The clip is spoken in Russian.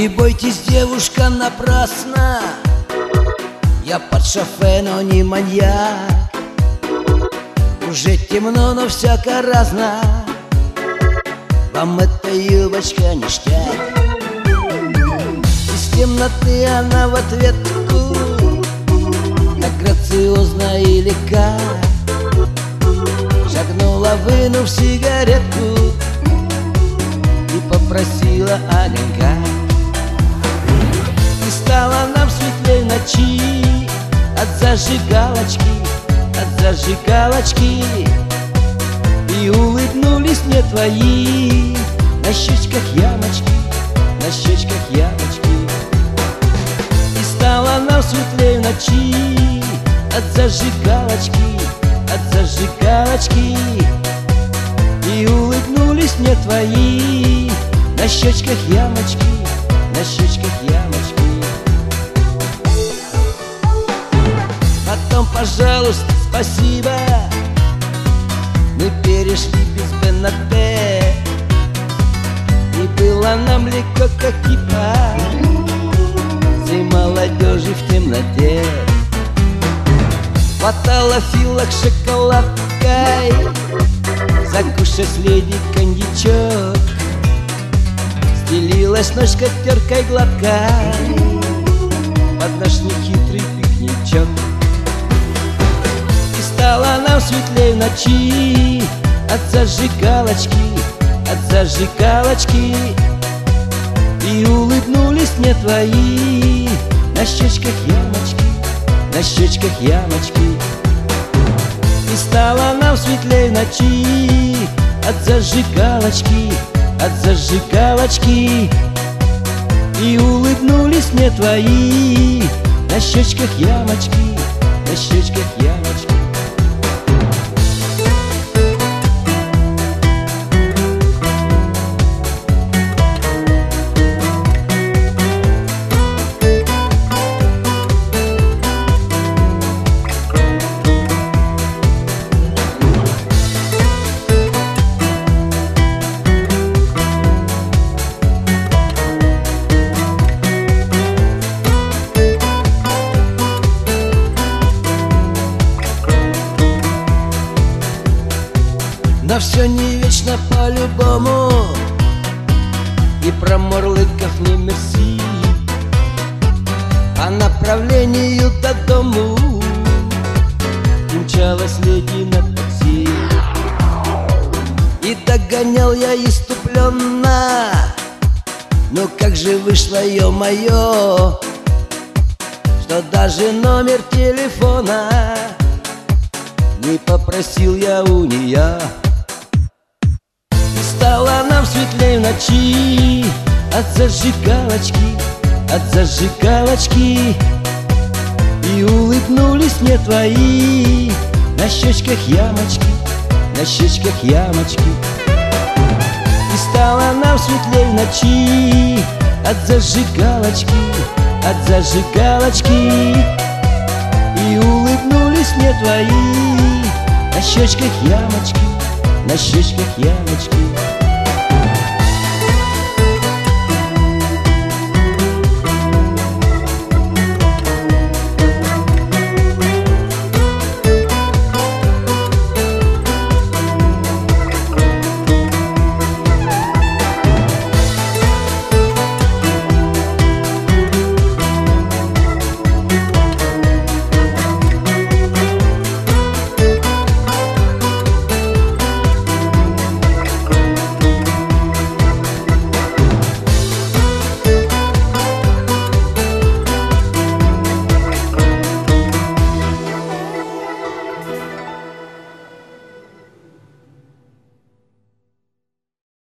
бойтесь, девушка, напрасно. Я под шофе, но не маньяк. Уже темно, но всяко разно. Вам эта юбочка ништяк. Из темноты она в ответку так грациозно и легка шагнула, вынув сигаретку, и попросила огонька. И стало нам светлей ночи от зажигалочки, от зажигалочки. И улыбнулись мне твои на щечках ямочки, на щечках ямочки. И стало нам светлей ночи от зажигалочки, от зажигалочки. И улыбнулись мне твои на щечках ямочки, на щечках ямочки. Потом, пожалуйста, спасибо, мы перешли без Б на Т, и было нам легко, как кипа всей молодежи в темноте. Хватало филок шоколадкой, закушать с леди коньячок. Стелилась ночь скатеркой гладкой под наш нехитрый пикничок. И стало нам светлей в ночи от зажигалочки, от зажигалочки. И улыбнулись мне твои на щечках ямочки, на щечках ямочки. И стало нам светлей в ночи от зажигалочки, от зажигалочки. И улыбнулись мне твои на щечках ямочки, на щечках ямочки. Но все не вечно по-любому, и промурлыков не мерси. По направлению до дому умчалась леди на такси. И догонял я иступленно, ну как же вышло, ё-моё, что даже номер телефона не попросил я у неё. Стало нам светлей в ночи от зажигалочки, от зажигалочки. И улыбнулись мне твои на щечках ямочки, на щечках ямочки. И стало нам светлей в ночи от зажигалочки, от зажигалочки. И улыбнулись мне твои на щечках ямочки, на щечках ямочки.